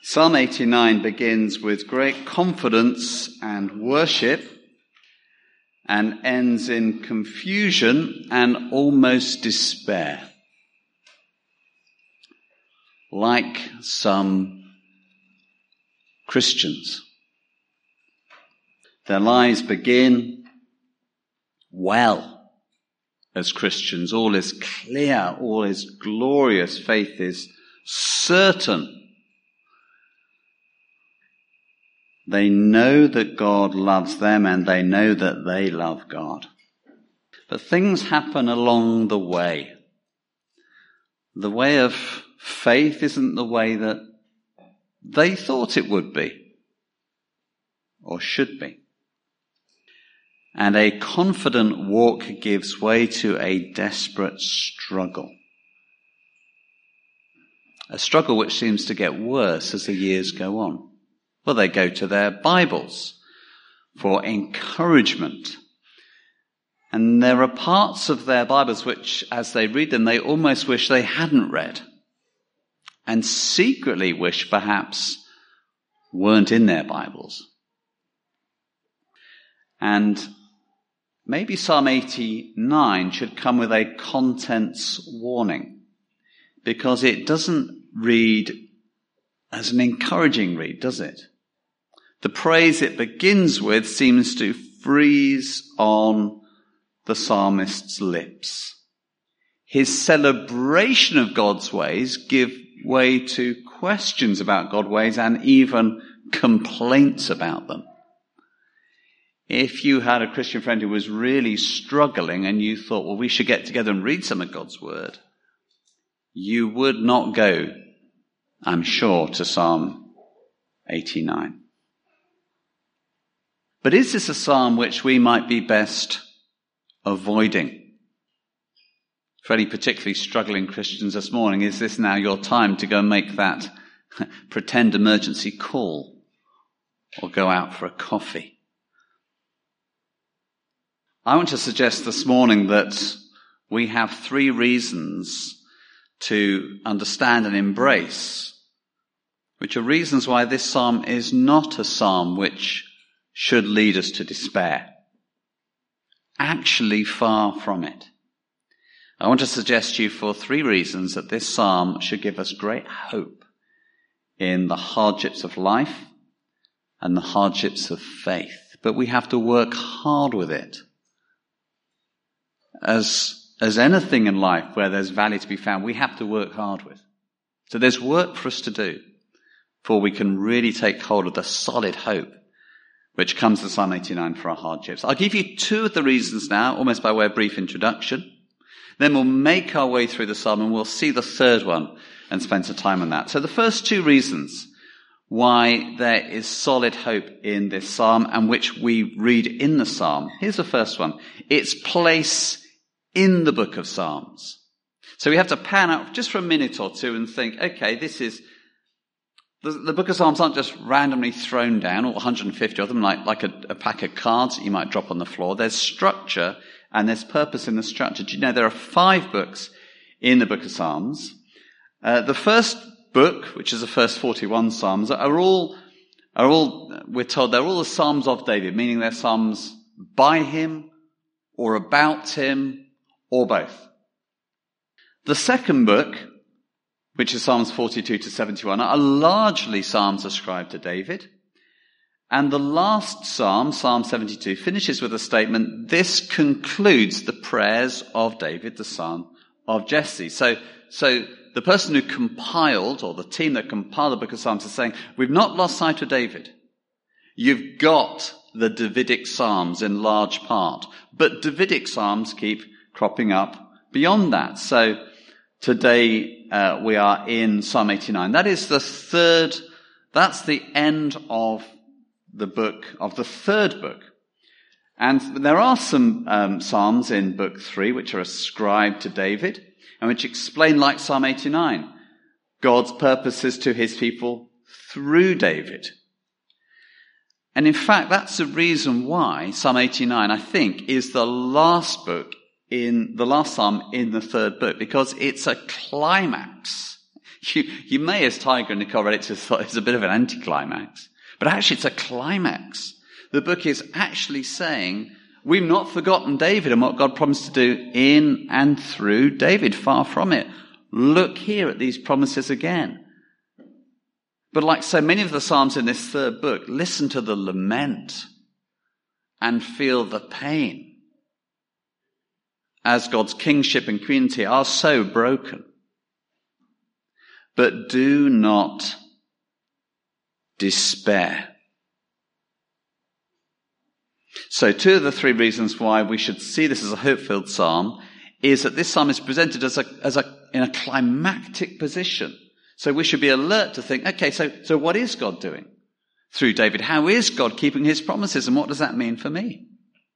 Psalm 89 begins with great confidence and worship and ends in confusion and almost despair. Like some Christians. Their lives begin well as Christians. All is clear, all is glorious. Faith is certain. They know that God loves them and they know that they love God. But things happen along the way. The way of faith isn't the way that they thought it would be or should be. And a confident walk gives way to a desperate struggle. A struggle which seems to get worse as the years go on. Well, they go to their Bibles for encouragement. And there are parts of their Bibles which, as they read them, they almost wish they hadn't read. And secretly wish perhaps weren't in their Bibles. And maybe Psalm 89 should come with a contents warning. Because it doesn't read as an encouraging read, does it? The praise it begins with seems to freeze on the psalmist's lips. His celebration of God's ways give way to questions about God's ways and even complaints about them. If you had a Christian friend who was really struggling and you thought, well, we should get together and read some of God's word, you would not go, I'm sure, to Psalm 89. But is this a psalm which we might be best avoiding? For any particularly struggling Christians this morning, is this now your time to go and make that pretend emergency call or go out for a coffee? I want to suggest this morning that we have 3 reasons to understand and embrace, which are reasons why this psalm is not a psalm which should lead us to despair. Actually, far from it. I want to suggest to you for 3 reasons that this psalm should give us great hope in the hardships of life and the hardships of faith. But we have to work hard with it. As anything in life where there's value to be found, we have to work hard with. So there's work for us to do before we can really take hold of the solid hope which comes to Psalm 89 for our hardships. I'll give you 2 of the reasons now, almost by way of brief introduction. Then we'll make our way through the psalm and we'll see the 3rd one and spend some time on that. So the first 2 reasons why there is solid hope in this psalm and which we read in the psalm. Here's the first one. Its place in the book of Psalms. So we have to pan out just for a minute or 2 and think, okay, this is, the book of Psalms aren't just randomly thrown down, all 150 of them, like a pack of cards that you might drop on the floor. There's structure and there's purpose in the structure. Do you know there are 5 books in the book of Psalms? The first book, which is the first 41 Psalms, are all, we're told they're all the Psalms of David, meaning they're Psalms by him or about him or both. The second book, which is Psalms 42 to 71, are largely Psalms ascribed to David. And the last Psalm, Psalm 72, finishes with a statement, this concludes the prayers of David, the son of Jesse. So the person who compiled, or the team that compiled the book of Psalms is saying, we've not lost sight of David. You've got the Davidic Psalms in large part, but Davidic Psalms keep cropping up beyond that. So today we are in Psalm 89. That is that's the end of the book, of the 3rd book. And there are some Psalms in book 3 which are ascribed to David and which explain, like Psalm 89, God's purposes to his people through David. And in fact, that's the reason why Psalm 89, I think, is the last psalm in the 3rd book, because it's a climax. You may, as Tiger and Nicole read it, have thought it's a bit of an anticlimax. But actually it's a climax. The book is actually saying, we've not forgotten David and what God promised to do in and through David. Far from it. Look here at these promises again. But like so many of the Psalms in this third book, listen to the lament and feel the pain as God's kingship and community are so broken. But do not despair. So 2 of the 3 reasons why we should see this as a hope-filled psalm is that this psalm is presented in a climactic position. So we should be alert to think, okay, so what is God doing through David? How is God keeping his promises, and what does that mean for me?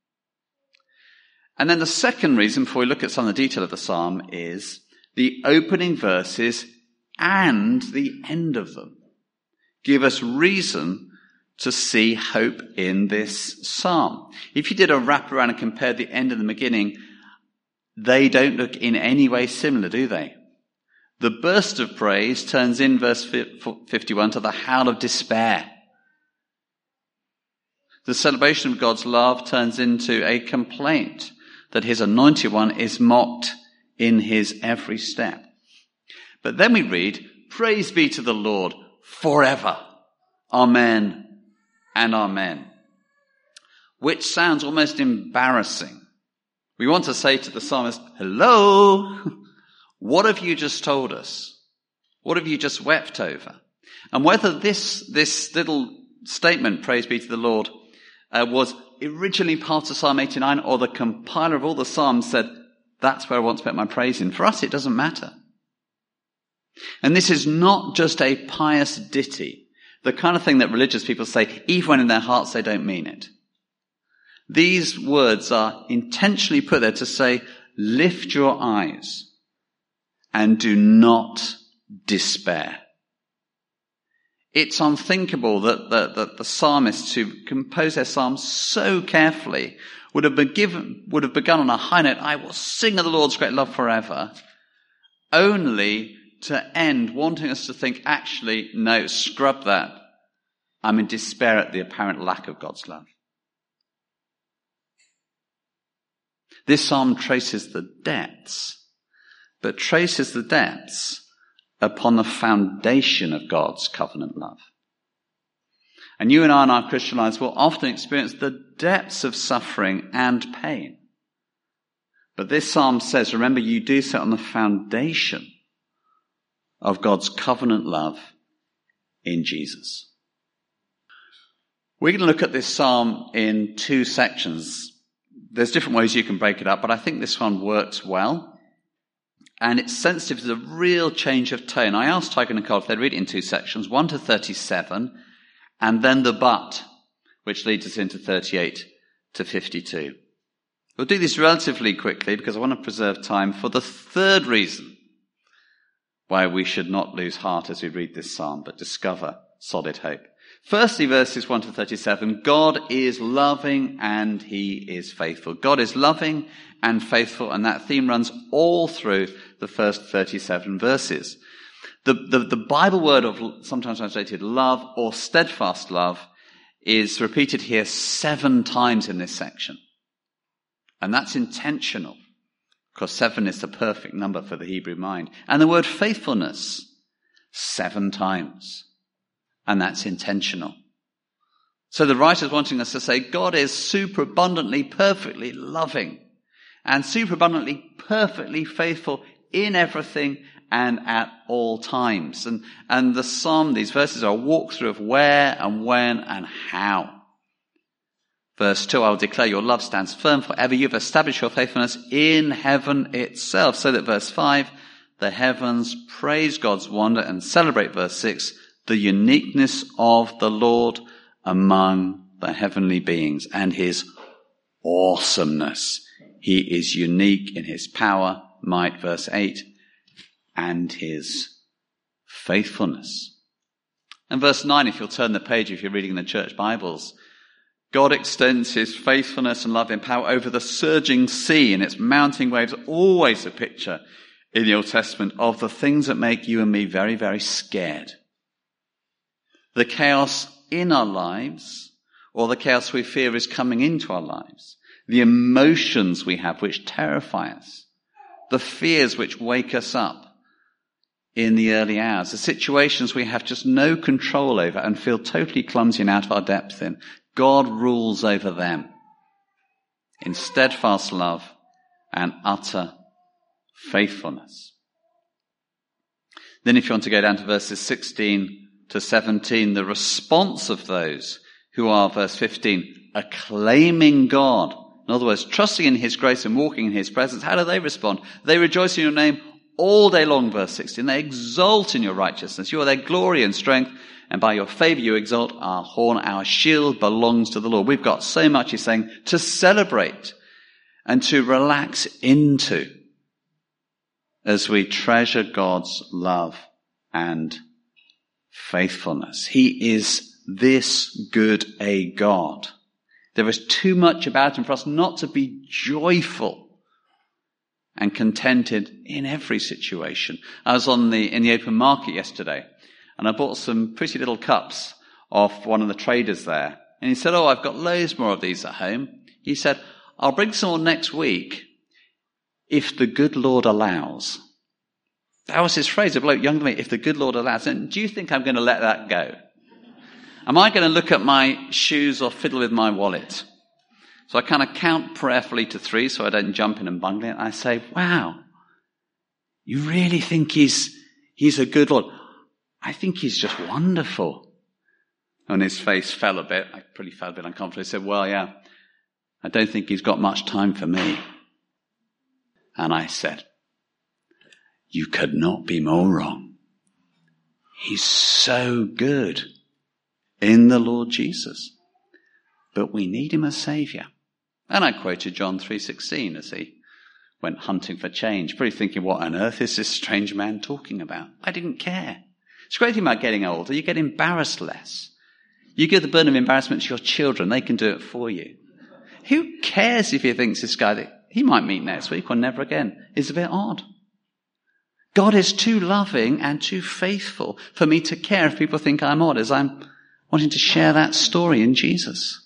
And then the second reason, before we look at some of the detail of the psalm, is the opening verses and the end of them give us reason to see hope in this psalm. If you did a wraparound and compared the end and the beginning, they don't look in any way similar, do they? The burst of praise turns in verse 51 to the howl of despair. The celebration of God's love turns into a complaint that his anointed one is mocked in his every step. But then we read, praise be to the Lord forever. Amen and amen. Which sounds almost embarrassing. We want to say to the psalmist, hello, what have you just told us? What have you just wept over? And whether this little statement, praise be to the Lord, was originally part of Psalm 89, or the compiler of all the Psalms said, that's where I want to put my praise in. For us, it doesn't matter. And this is not just a pious ditty, the kind of thing that religious people say, even when in their hearts they don't mean it. These words are intentionally put there to say, lift your eyes and do not despair. It's unthinkable that the psalmists who composed their psalms so carefully would have begun on a high note, I will sing of the Lord's great love forever, only to end wanting us to think, actually, no, scrub that. I'm in despair at the apparent lack of God's love. This psalm traces the depths, but traces the depths upon the foundation of God's covenant love. And you and I in our Christian lives will often experience the depths of suffering and pain. But this psalm says, remember, you do so on the foundation of God's covenant love in Jesus. We're going to look at this psalm in 2 sections. There's different ways you can break it up, but I think this one works well. And it's sensitive to the real change of tone. I asked Tiger and Nicole if they'd read it in 2 sections, 1 to 37, and then the but, which leads us into 38 to 52. We'll do this relatively quickly because I want to preserve time for the third reason why we should not lose heart as we read this psalm, but discover solid hope. Firstly, verses 1 to 37, God is loving and he is faithful. God is loving and faithful, and that theme runs all through the first 37 verses. The Bible word of sometimes translated love or steadfast love is repeated here 7 times in this section. And that's intentional, because 7 is the perfect number for the Hebrew mind. And the word faithfulness, 7 times. And that's intentional. So the writer's wanting us to say God is superabundantly, perfectly loving and superabundantly, perfectly faithful in everything and at all times. And the psalm, these verses are a walkthrough of where and when and how. Verse 2, I will declare your love stands firm forever. You've established your faithfulness in heaven itself. So that verse 5, the heavens praise God's wonder and celebrate verse 6, the uniqueness of the Lord among the heavenly beings and his awesomeness. He is unique in his power, might, verse 8, and his faithfulness. And verse 9, if you'll turn the page, if you're reading the church Bibles, God extends his faithfulness and love and power over the surging sea and its mounting waves, always a picture in the Old Testament of the things that make you and me very, very scared. The chaos in our lives, or the chaos we fear is coming into our lives. The emotions we have which terrify us. The fears which wake us up in the early hours. The situations we have just no control over and feel totally clumsy and out of our depth in. God rules over them in steadfast love and utter faithfulness. Then if you want to go down to verses 16 to 17, the response of those who are, verse 15, acclaiming God. In other words, trusting in his grace and walking in his presence. How do they respond? They rejoice in your name all day long, verse 16. They exult in your righteousness. You are their glory and strength, and by your favor you exalt our horn. Our shield belongs to the Lord. We've got so much, he's saying, to celebrate and to relax into as we treasure God's love and faithfulness. He is this good a God. There is too much about him for us not to be joyful and contented in every situation. I was in the open market yesterday, and I bought some pretty little cups off one of the traders there. And he said, "Oh, I've got loads more of these at home." He said, "I'll bring some more next week if the good Lord allows." That was his phrase, a bloke younger than me, if the good Lord allows. And do you think I'm going to let that go? Am I going to look at my shoes or fiddle with my wallet? So I kind of count prayerfully to 3 so I don't jump in and bungle it. I say, "Wow, you really think he's a good Lord? I think he's just wonderful." And his face fell a bit. I probably felt a bit uncomfortable. He said, "Well, yeah, I don't think he's got much time for me." And I said, "You could not be more wrong. He's so good in the Lord Jesus. But we need him as Saviour." And I quoted John 3:16 as he went hunting for change, probably thinking, what on earth is this strange man talking about? I didn't care. It's a great thing about getting older. You get embarrassed less. You give the burden of embarrassment to your children. They can do it for you. Who cares if he thinks this guy that he might meet next week or never again is a bit odd? God is too loving and too faithful for me to care if people think I'm odd as I'm wanting to share that story in Jesus.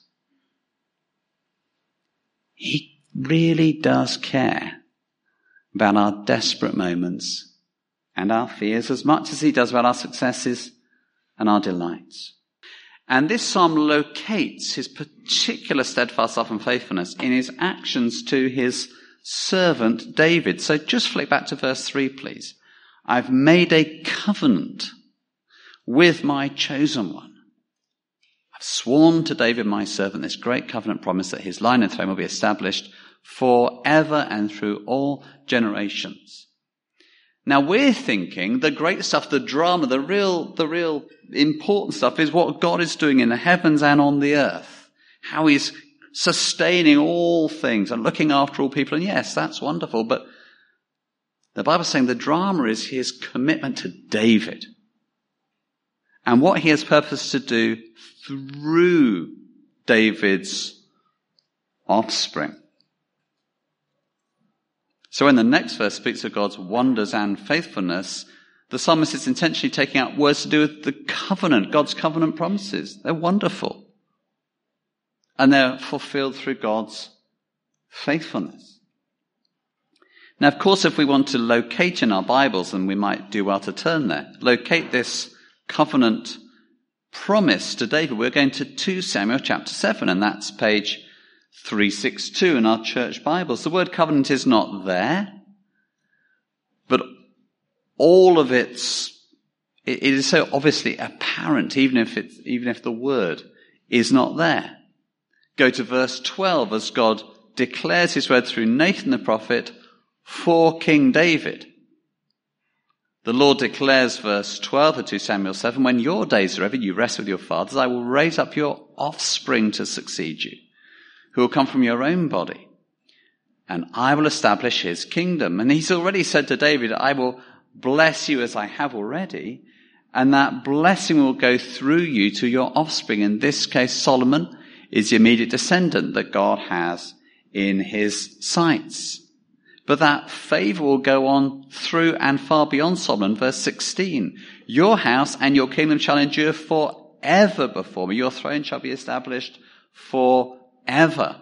He really does care about our desperate moments and our fears as much as he does about our successes and our delights. And this psalm locates his particular steadfast love and faithfulness in his actions to his servant David. So just flick back to verse 3, please. "I've made a covenant with my chosen one. I've sworn to David, my servant, this great covenant promise that his line and throne will be established forever and through all generations." Now we're thinking the great stuff, the drama, the real important stuff is what God is doing in the heavens and on the earth. How he's sustaining all things and looking after all people. And yes, that's wonderful. But the Bible's saying the drama is his commitment to David and what he has purposed to do through David's offspring. So when the next verse speaks of God's wonders and faithfulness, the psalmist is intentionally taking out words to do with the covenant, God's covenant promises. They're wonderful. And they're fulfilled through God's faithfulness. Now, of course, if we want to locate in our Bibles, and we might do well to turn there, locate this covenant promise to David, we're going to 2 Samuel chapter 7, and that's page 362 in our church Bibles. The word covenant is not there, but all of it is so obviously apparent, even if the word is not there. Go to verse 12 as God declares his word through Nathan the prophet for King David. The Lord declares, verse 12 of 2 Samuel 7, "When your days are over, you rest with your fathers, I will raise up your offspring to succeed you, who will come from your own body, and I will establish his kingdom." And he's already said to David, "I will bless you as I have already, and that blessing will go through you to your offspring." In this case, Solomon is the immediate descendant that God has in his sights. But that favor will go on through and far beyond Solomon. Verse 16, your house and your kingdom shall endure forever before me. Your throne shall be established forever.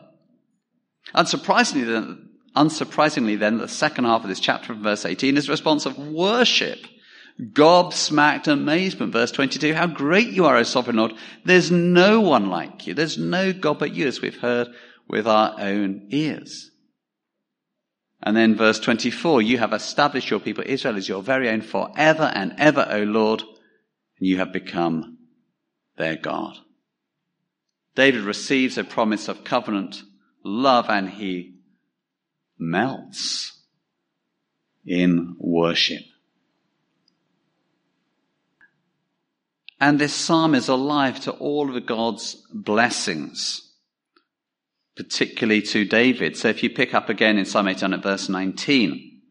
Unsurprisingly then, the second half of this chapter from verse 18 is a response of worship. Gobsmacked amazement. Verse 22, how great you are, O sovereign Lord. There's no one like you. There's no God but you, as we've heard with our own ears. And then verse 24, you have established your people Israel as your very own forever and ever, O Lord, and you have become their God. David receives a promise of covenant love, and he melts in worship. And this psalm is alive to all of God's blessings, particularly to David. So if you pick up again in Psalm 8 at verse 19,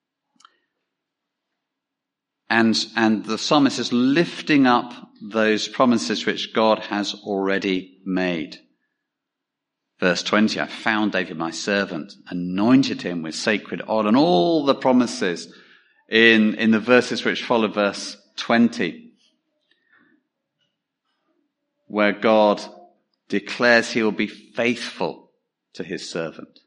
and the psalmist is lifting up those promises which God has already made. Verse 20, I found David my servant, anointed him with sacred oil, and all the promises in the verses which follow verse 20, where God declares he will be faithful to his servant.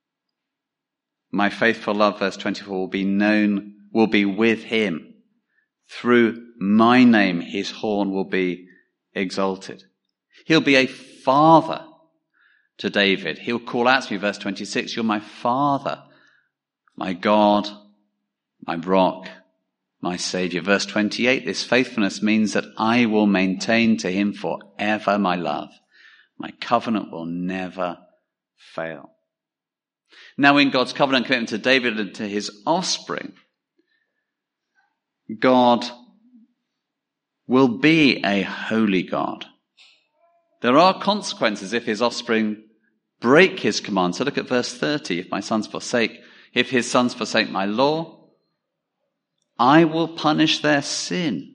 My faithful love, verse 24, will be with him. Through my name, his horn will be exalted. He'll be a father to David. He'll call out to me, verse 26, you're my father, my God, my rock, my Savior. Verse 28, this faithfulness means that I will maintain to him forever my love. My covenant will never fail. Now in God's covenant commitment to David and to his offspring, God will be a holy God. There are consequences if his offspring break his command. So look at verse 30. If his sons forsake my law, I will punish their sin.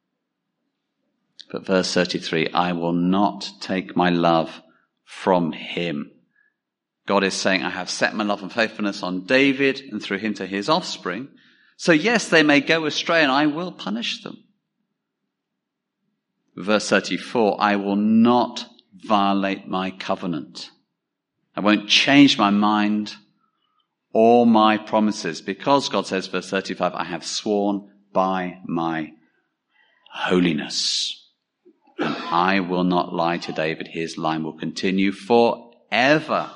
But verse 33, I will not take my love from him. God is saying, I have set my love and faithfulness on David and through him to his offspring. So yes, they may go astray and I will punish them. Verse 34, I will not violate my covenant. I won't change my mind or my promises, because God says, verse 35, I have sworn by my holiness. And I will not lie to David. His line will continue forever.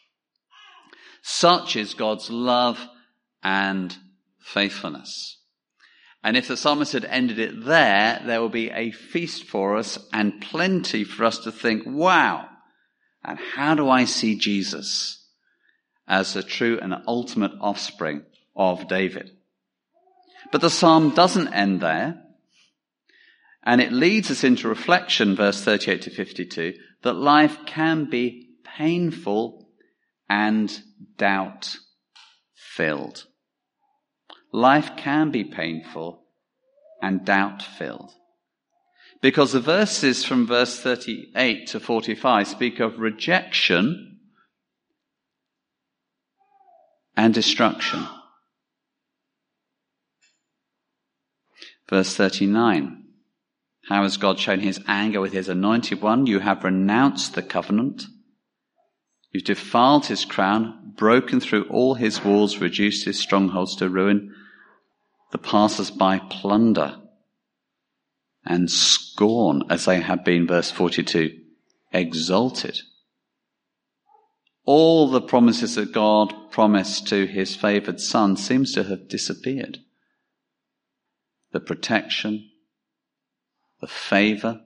Such is God's love and faithfulness. And if the psalmist had ended it there will be a feast for us and plenty for us to think, wow, and how do I see Jesus as the true and ultimate offspring of David? But the psalm doesn't end there, and it leads us into reflection, verse 38 to 52, that life can be painful and doubt-filled. Life can be painful and doubt-filled. Because the verses from verse 38 to 45 speak of rejection and destruction. Verse 39, how has God shown his anger with his anointed one? You have renounced the covenant. You've defiled his crown, broken through all his walls, reduced his strongholds to ruin. The passers-by plunder and scorn as they have been, verse 42, exalted. All the promises that God promised to his favored son seems to have disappeared. The protection, the favor,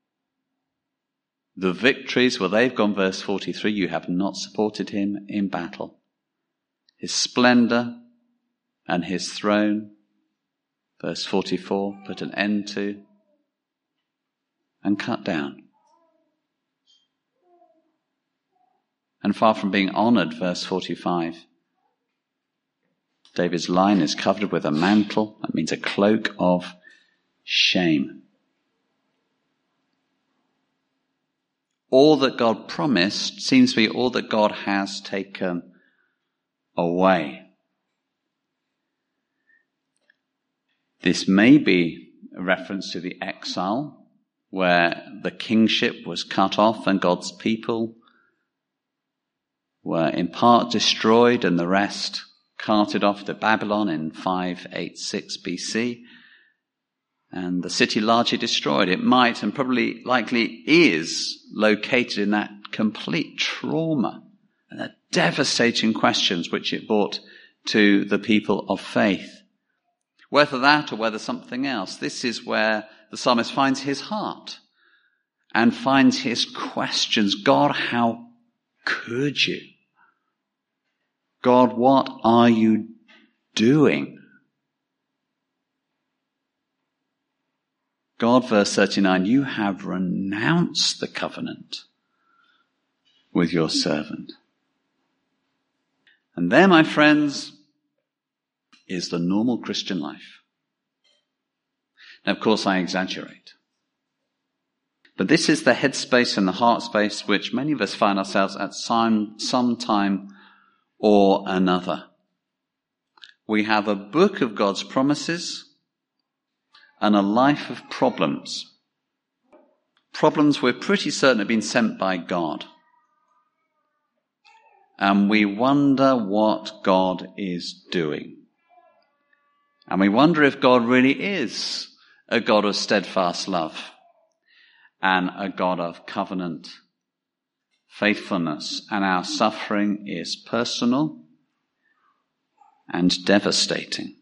the victories, well, they've gone, verse 43, you have not supported him in battle. His splendor and his throne, verse 44, put an end to and cut down. And far from being honored, verse 45, David's line is covered with a mantle. That means a cloak of shame. All that God promised seems to be all that God has taken away. This may be a reference to the exile, where the kingship was cut off and God's people were in part destroyed and the rest carted off to Babylon in 586 BC. And the city largely destroyed. It might and probably likely is located in that complete trauma and the devastating questions which it brought to the people of faith. Whether that or whether something else, this is where the psalmist finds his heart and finds his questions. God, how could you? God, what are you doing? God, verse 39, you have renounced the covenant with your servant. And there, my friends, is the normal Christian life. Now, of course, I exaggerate. But this is the headspace and the heart space which many of us find ourselves at some time or another. We have a book of God's promises and a life of problems. Problems we're pretty certain have been sent by God. And we wonder what God is doing. And we wonder if God really is a God of steadfast love and a God of covenant faithfulness. And our suffering is personal and devastating.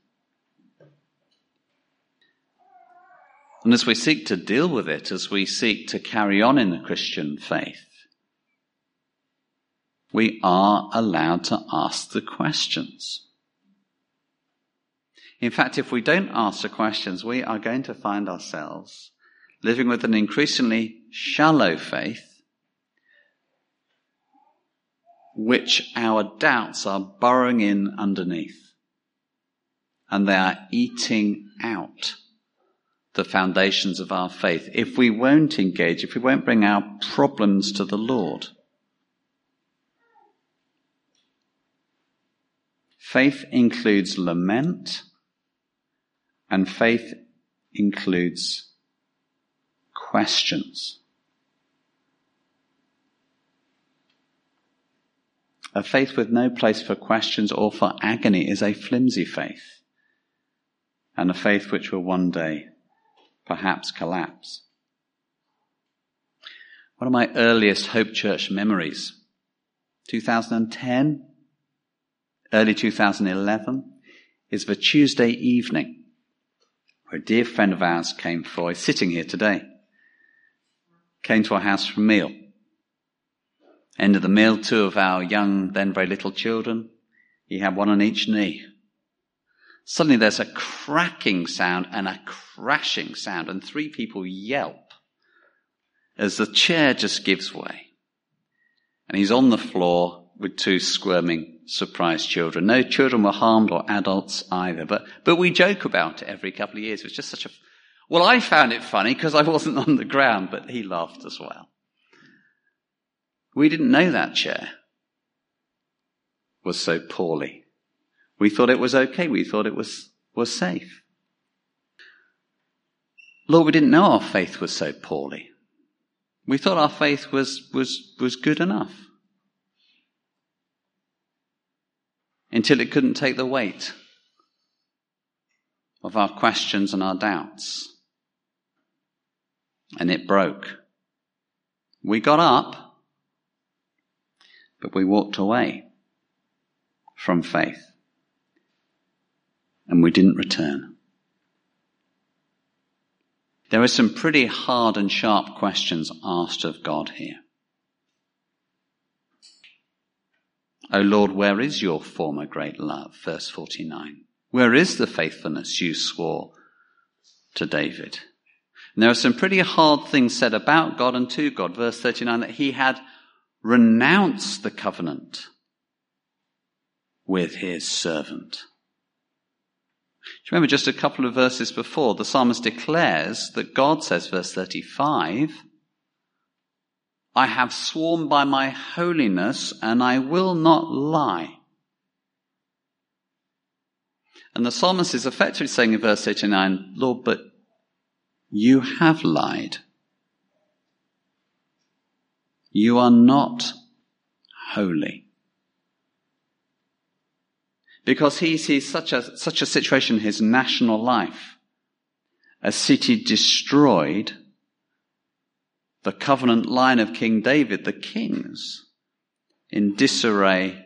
And as we seek to deal with it, as we seek to carry on in the Christian faith, we are allowed to ask the questions. In fact, if we don't ask the questions, we are going to find ourselves living with an increasingly shallow faith, which our doubts are burrowing in underneath. And they are eating out the foundations of our faith. If we won't engage, if we won't bring our problems to the Lord. Faith includes lament, and faith includes questions. A faith with no place for questions or for agony is a flimsy faith, and a faith which will one day perhaps collapse. One of my earliest Hope Church memories, 2010, early 2011, is of a Tuesday evening where a dear friend of ours came for, he's sitting here today, came to our house for a meal. End of the meal, two of our young, then very little children, he had one on each knee. Suddenly there's a cracking sound and a crashing sound, and three people yelp as the chair just gives way. And he's on the floor with two squirming, surprised children. No children were harmed or adults either, but we joke about it every couple of years. It was just such a... Well, I found it funny because I wasn't on the ground, but he laughed as well. We didn't know that chair was so poorly. We thought it was okay. We thought it was safe. Lord, we didn't know our faith was so poorly. We thought our faith was good enough. Until it couldn't take the weight of our questions and our doubts. And it broke. We got up, but we walked away from faith. And we didn't return. There are some pretty hard and sharp questions asked of God here. O Lord, where is your former great love? Verse 49. Where is the faithfulness you swore to David? And there are some pretty hard things said about God and to God. Verse 39, that he had renounced the covenant with his servant. Do you remember just a couple of verses before, the psalmist declares that God says, verse 35, I have sworn by my holiness and I will not lie. And the psalmist is effectively saying in verse 89, Lord, but you have lied. You are not holy. Because he sees such a situation in his national life. A city destroyed, the covenant line of King David, the kings, in disarray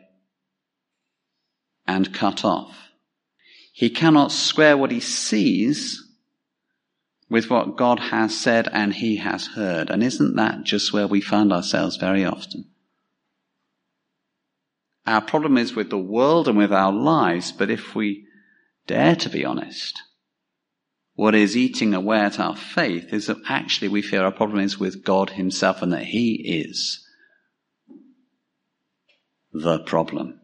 and cut off. He cannot square what he sees with what God has said and he has heard. And isn't that just where we find ourselves very often? Our problem is with the world and with our lives, but if we dare to be honest, what is eating away at our faith is that actually we fear our problem is with God himself and that he is the problem.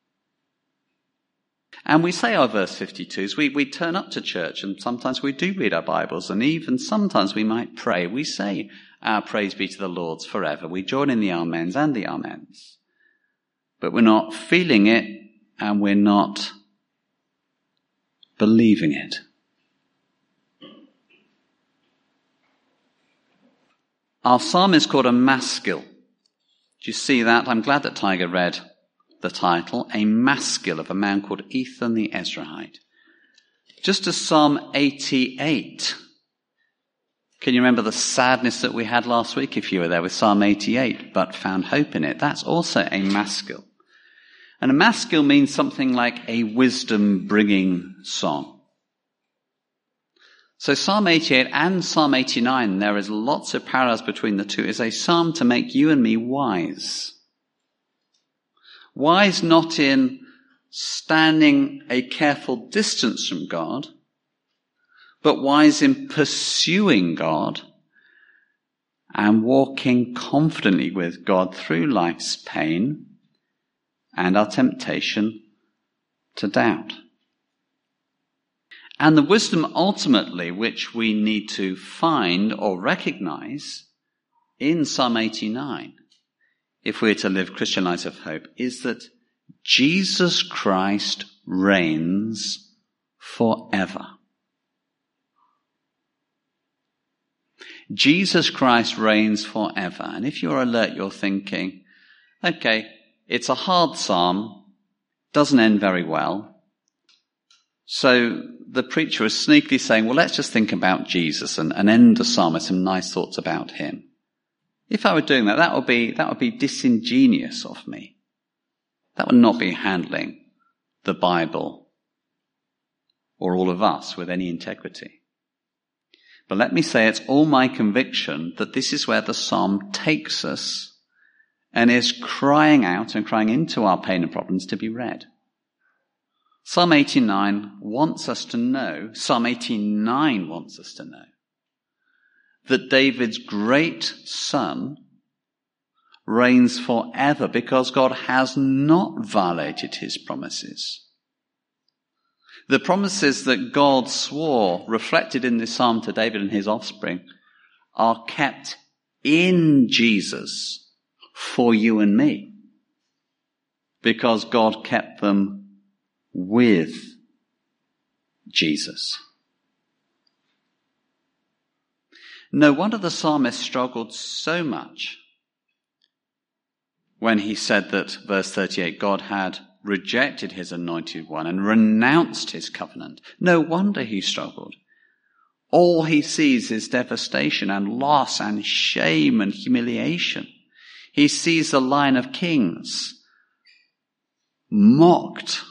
And we say our verse 52s, we turn up to church and sometimes we do read our Bibles and even sometimes we might pray. We say our praise be to the Lord's forever. We join in the amens and the amens. But we're not feeling it and we're not believing it. Our psalm is called a maskil. Do you see that? I'm glad that Tiger read the title, a maskil of a man called Ethan the Ezrahite. Just as Psalm 88. Can you remember the sadness that we had last week if you were there with Psalm 88, but found hope in it? That's also a maskil. And a maskil means something like a wisdom-bringing song. So Psalm 88 and Psalm 89, there is lots of parallels between the two, is a psalm to make you and me wise. Wise not in standing a careful distance from God, but wise in pursuing God and walking confidently with God through life's pain and our temptation to doubt. And the wisdom ultimately which we need to find or recognize in Psalm 89, if we're to live Christian lives of hope, is that Jesus Christ reigns forever. Jesus Christ reigns forever. And if you're alert, you're thinking, okay, it's a hard psalm, doesn't end very well. So the preacher is sneakily saying, well, let's just think about Jesus and end the psalm with some nice thoughts about him. If I were doing that, that would be disingenuous of me. That would not be handling the Bible or all of us with any integrity. But let me say it's all my conviction that this is where the psalm takes us and is crying out and crying into our pain and problems to be read. Psalm 89 wants us to know that David's great son reigns forever because God has not violated his promises. The promises that God swore, reflected in this psalm to David and his offspring, are kept in Jesus for you and me, because God kept them with Jesus. No wonder the psalmist struggled so much when he said that, verse 38, God had rejected his anointed one and renounced his covenant. No wonder he struggled. All he sees is devastation and loss and shame and humiliation. He sees the line of kings mocked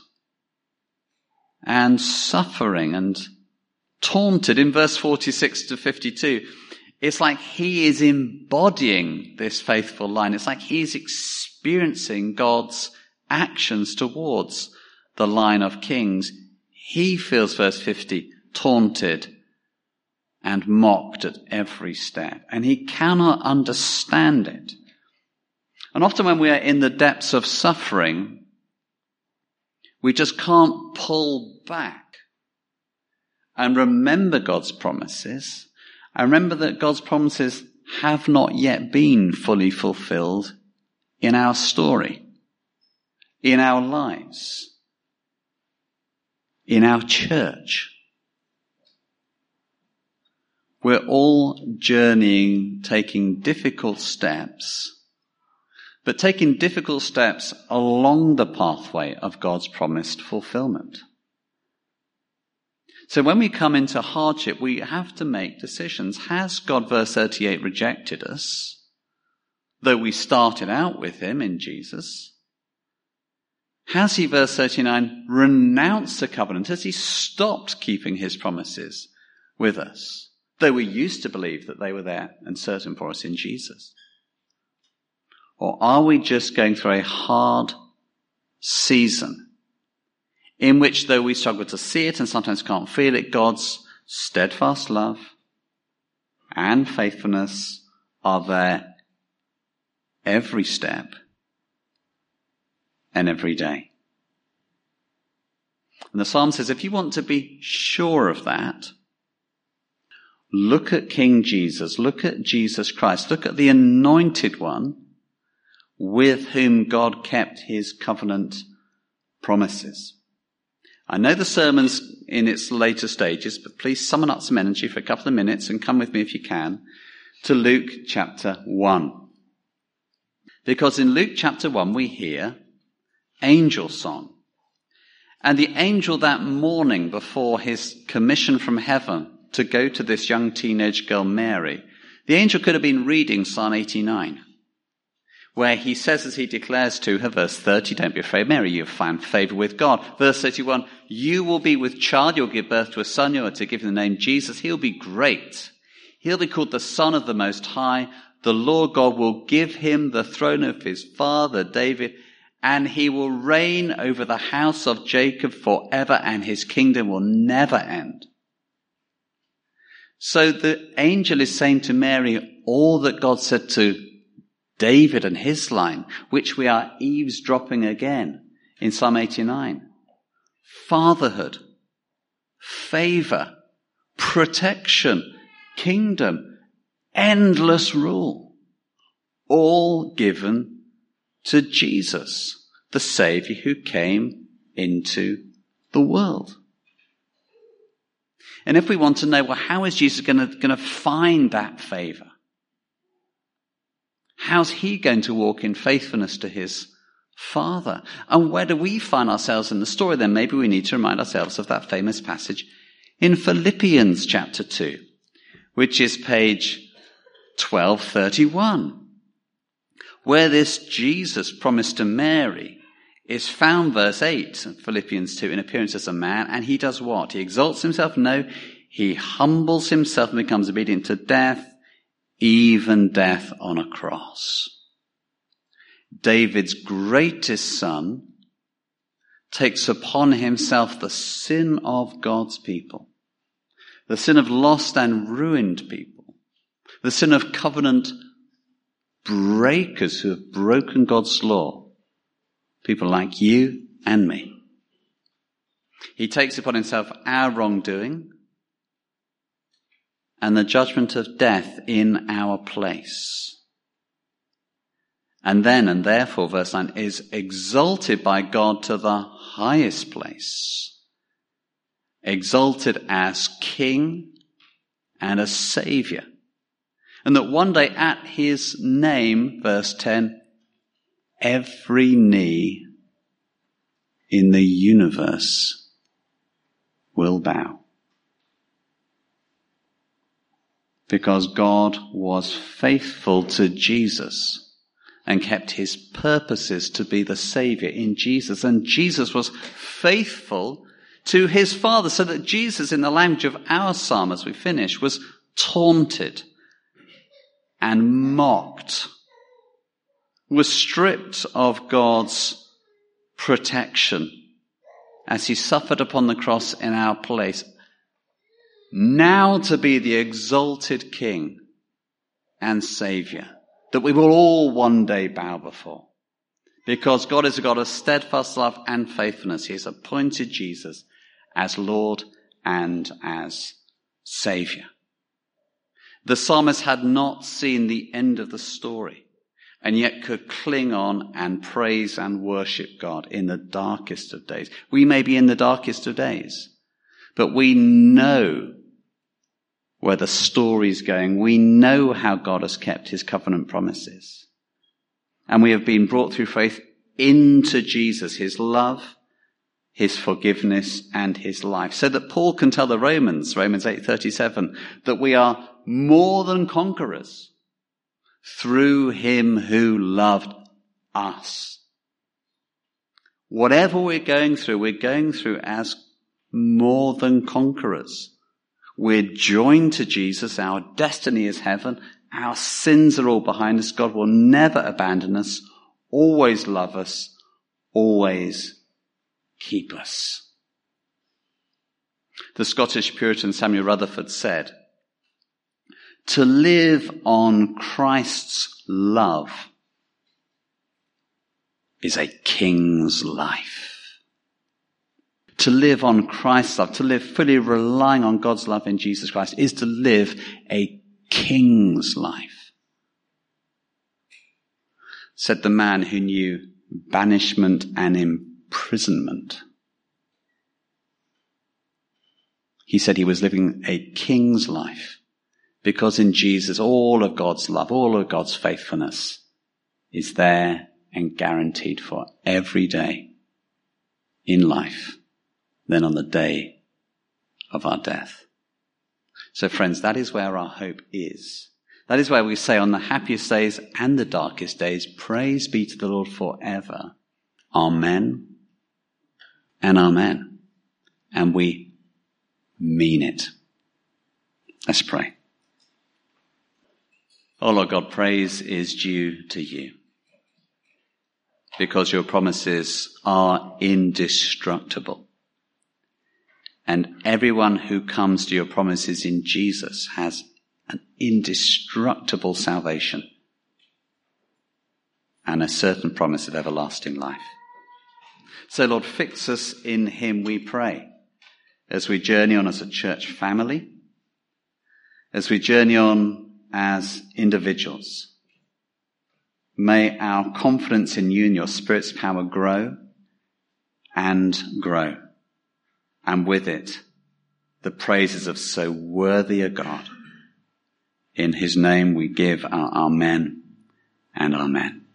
and suffering and taunted. In verse 46 to 52, it's like he is embodying this faithful line. It's like he's experiencing God's actions towards the line of kings. He feels, verse 50, taunted and mocked at every step, and he cannot understand it. And often when we are in the depths of suffering, we just can't pull back and remember God's promises. And remember that God's promises have not yet been fully fulfilled in our story, in our lives, in our church. We're all journeying, taking difficult steps, but taking difficult steps along the pathway of God's promised fulfillment. So when we come into hardship, we have to make decisions. Has God, verse 38, rejected us, though we started out with him in Jesus? Has he, verse 39, renounced the covenant? Has he stopped keeping his promises with us, though we used to believe that they were there and certain for us in Jesus? Or are we just going through a hard season in which, though we struggle to see it and sometimes can't feel it, God's steadfast love and faithfulness are there every step and every day? And the psalm says, if you want to be sure of that, look at King Jesus, look at Jesus Christ, look at the Anointed One with whom God kept his covenant promises. I know the sermon's in its later stages, but please summon up some energy for a couple of minutes and come with me if you can to Luke chapter 1. Because in Luke chapter 1 we hear angel song. And the angel that morning before his commission from heaven to go to this young teenage girl Mary, the angel could have been reading Psalm 89. Where he says as he declares to her, verse 30, don't be afraid, Mary, you have found favor with God. Verse 31, you will be with child, you'll give birth to a son, you are to give him the name Jesus. He'll be great. He'll be called the Son of the Most High. The Lord God will give him the throne of his father David, and he will reign over the house of Jacob forever, and his kingdom will never end. So the angel is saying to Mary all that God said to David and his line, which we are eavesdropping again in Psalm 89. Fatherhood, favor, protection, kingdom, endless rule, all given to Jesus, the Savior who came into the world. And if we want to know, well, how is Jesus going to find that favor? How's he going to walk in faithfulness to his Father? And where do we find ourselves in the story? Then maybe we need to remind ourselves of that famous passage in Philippians chapter 2, which is page 1231, where this Jesus promised to Mary is found, verse 8, Philippians 2, in appearance as a man, and he does what? He exalts himself? No, he humbles himself and becomes obedient to death, even death on a cross. David's greatest son takes upon himself the sin of God's people, the sin of lost and ruined people, the sin of covenant breakers who have broken God's law, people like you and me. He takes upon himself our wrongdoing and the judgment of death in our place. And then, and therefore, verse 9, is exalted by God to the highest place. Exalted as King and as Saviour. And that one day at his name, verse 10, every knee in the universe will bow. Because God was faithful to Jesus and kept his purposes to be the Saviour in Jesus. And Jesus was faithful to his Father, so that Jesus, in the language of our psalm as we finish, was taunted and mocked, was stripped of God's protection as he suffered upon the cross in our place, now to be the exalted King and Saviour that we will all one day bow before. Because God is a God of steadfast love and faithfulness. He has appointed Jesus as Lord and as Saviour. The psalmist had not seen the end of the story. and yet could cling on and praise and worship God in the darkest of days. We may be in the darkest of days, but we know where the story's going. We know how God has kept his covenant promises. And we have been brought through faith into Jesus, his love, his forgiveness, and his life. So that Paul can tell the Romans 8:37, that we are more than conquerors through him who loved us. Whatever we're going through as more than conquerors. We're joined to Jesus. Our destiny is heaven. Our sins are all behind us. God will never abandon us, always love us, always keep us. The Scottish Puritan Samuel Rutherford said, "To live on Christ's love is a king's life." To live on Christ's love, to live fully relying on God's love in Jesus Christ, is to live a king's life. Said the man who knew banishment and imprisonment. He said he was living a king's life because in Jesus all of God's love, all of God's faithfulness is there and guaranteed for every day in life. Then on the day of our death. So friends, that is where our hope is. That is where we say on the happiest days and the darkest days, praise be to the Lord forever. Amen and amen. And we mean it. Let's pray. Oh Lord God, praise is due to you. Because your promises are indestructible. And everyone who comes to your promises in Jesus has an indestructible salvation and a certain promise of everlasting life. So Lord, fix us in him, we pray, as we journey on as a church family, as we journey on as individuals. May our confidence in you and your Spirit's power grow and grow. And with it, the praises of so worthy a God. In his name we give our amen and amen.